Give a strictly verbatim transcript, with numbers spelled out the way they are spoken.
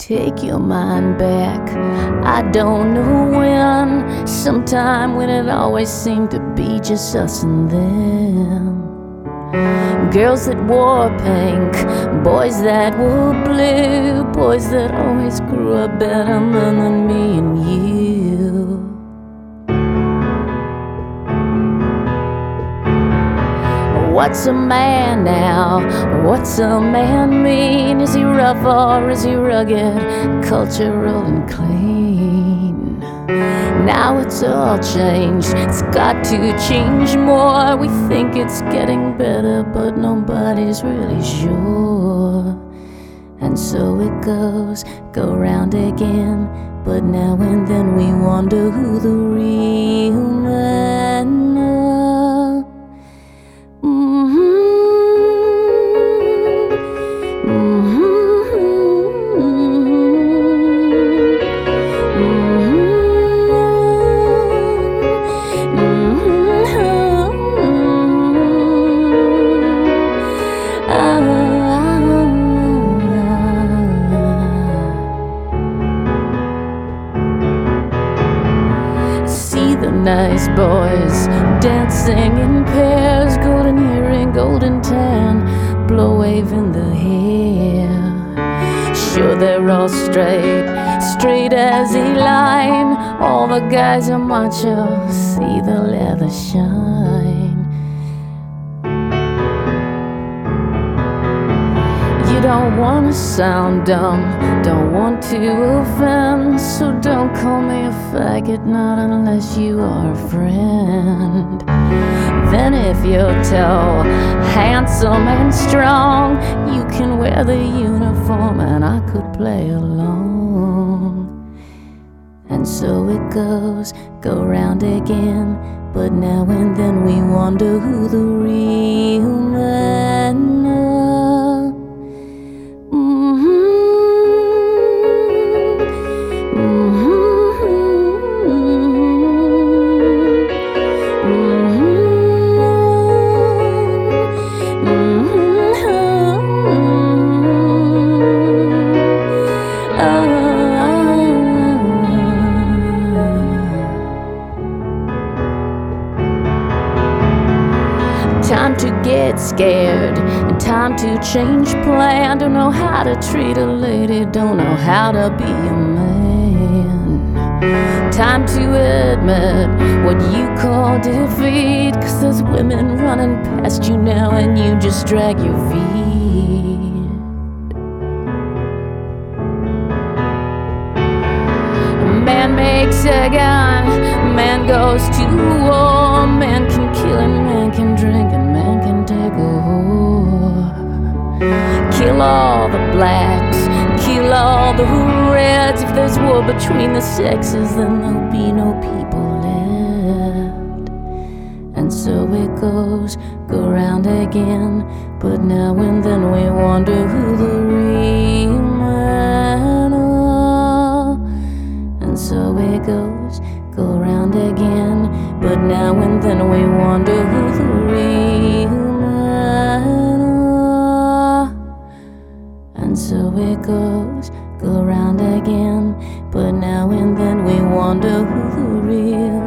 Take your mind back, I don't know when. Sometime when it always seemed to be just us and them. Girls that wore pink, boys that were blue, boys that always grew up better men than me and you. What's a man now? What's a man mean? Is he rough or is he rugged, cultural and clean? Now it's all changed, it's got to change more. We think it's getting better, but nobody's really sure. And so it goes, go round again. But now and then we wonder who the real men are. Nice boys dancing in pairs, golden earring, golden tan, blow wave in the hair. Sure, they're all straight, straight as a line. All the guys are macho, see the leather shine. You don't want to sound dumb, don't want to offend, so don't call me a faggot, not unless you are a friend. Then if you're tall, handsome and strong, you can wear the uniform and I could play along. And so it goes, go round again. But now and then we wonder who the real men are. Time to get scared and time to change plan. Don't know how to treat a lady, don't know how to be a man. Time to admit what you call defeat, 'cause there's women running past you now and you just drag your feet. Man makes a gun, man goes to war, man can kill and man can drink and man can take a whore. Kill all the blacks, kill all the reds. If there's war between the sexes, then there'll be no people left. And so it goes, go round again. But now and then we wonder who the real men are. And so it goes, go round again. But now and then we wonder who the real men are. And so it goes, go round again. But now and then we wonder who the real